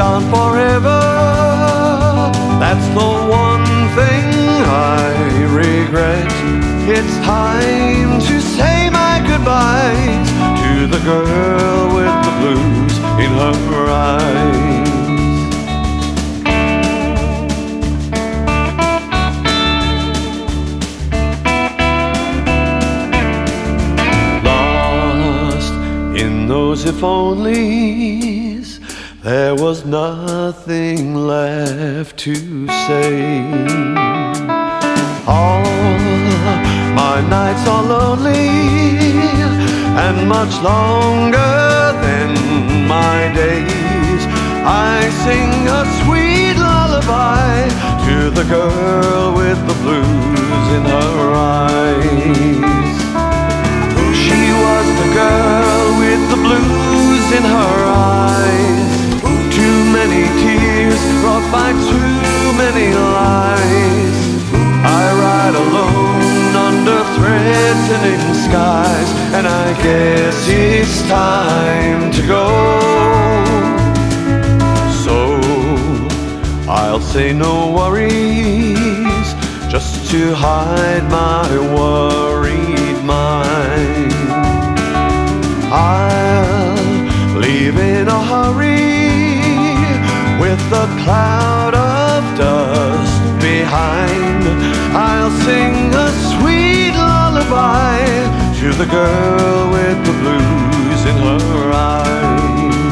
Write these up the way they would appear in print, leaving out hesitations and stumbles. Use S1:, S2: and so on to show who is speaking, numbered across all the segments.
S1: gone forever. That's the one thing I regret. It's time to say my goodbyes to the girl with the blues in her eyes. Lost in those if onlys, there was nothing left to say. All my nights are lonely and much longer than my days. I sing a sweet lullaby to the girl with the blues in her eyes. She was the girl with the blues in her eyes. Too many tears brought by too many lies. I ride alone under threatening skies, and I guess it's time to go. So I'll say no worries, just to hide my worried mind. I'll leave in a hurry with a cloud of dust behind. I'll sing a sweet lullaby to the girl with the blues in her eyes.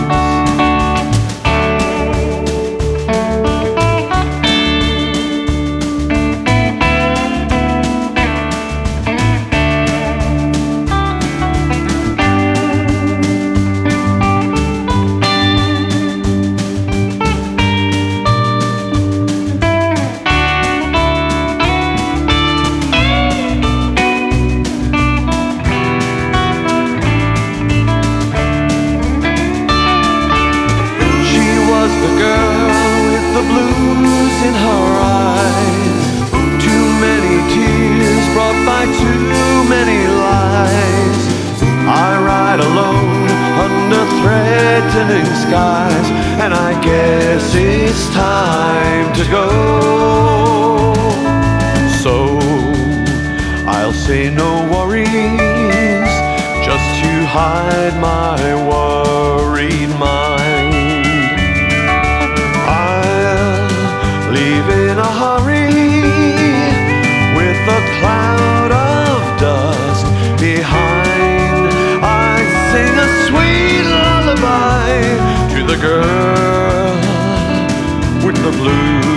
S1: The girl with the blues in her eyes. Too many tears brought by too many lies. I ride alone under threatening skies, and I guess it's time to go. So I'll say no worries, just to hide my worried mind. Leave in a hurry with a cloud of dust behind. I sing a sweet lullaby to the girl with the blues